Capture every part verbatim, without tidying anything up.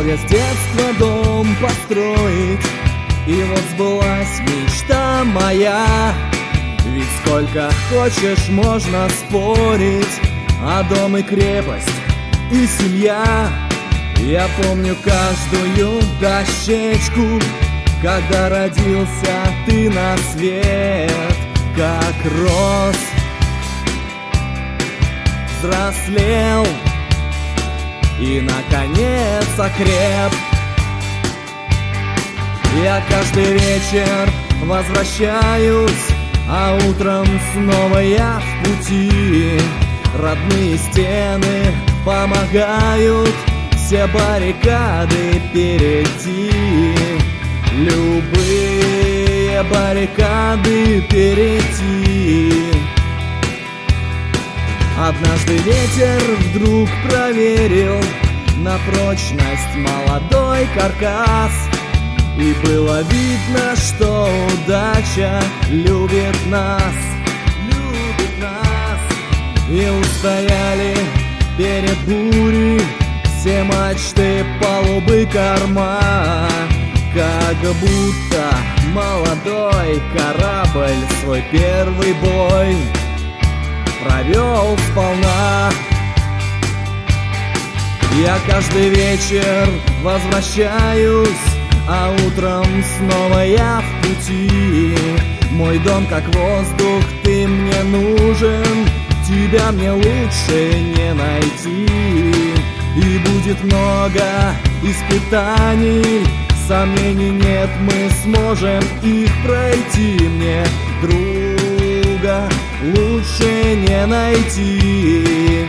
с детства дом построить, и вот сбылась мечта моя. Ведь сколько хочешь можно спорить, а дом и крепость, и семья. Я помню каждую дощечку, когда родился ты на свет. Как рос, взрослел и, наконец, окреп. Я каждый вечер возвращаюсь, а утром снова я в пути. Родные стены помогают все баррикады перейти. Любые баррикады перейти. Однажды ветер вдруг проверил на прочность молодой каркас, и было видно, что удача любит нас, любит нас. И устояли перед бурей все мачты, палубы, корма. Как будто молодой корабль свой первый бой провел сполна. Я каждый вечер возвращаюсь, а утром снова я в пути. Мой дом как воздух, ты мне нужен, тебя мне лучше не найти. И будет много испытаний, сомнений нет, мы сможем их пройти. Мне друга лучше не найти.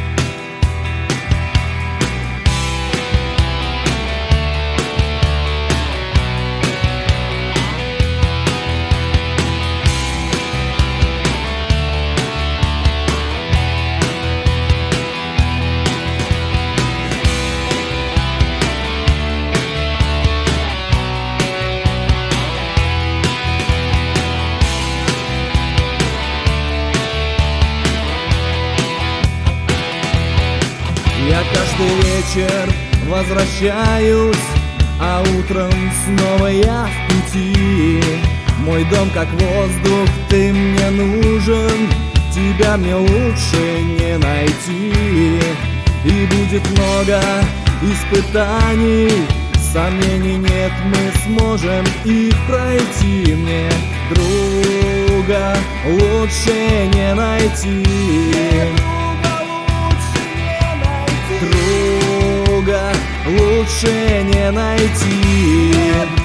Я каждый вечер возвращаюсь, а утром снова я в пути. Мой дом как воздух, ты мне нужен, тебя мне лучше не найти. И будет много испытаний, сомнений нет, мы сможем их пройти. Мне друга лучше не найти. Друга лучше не найти.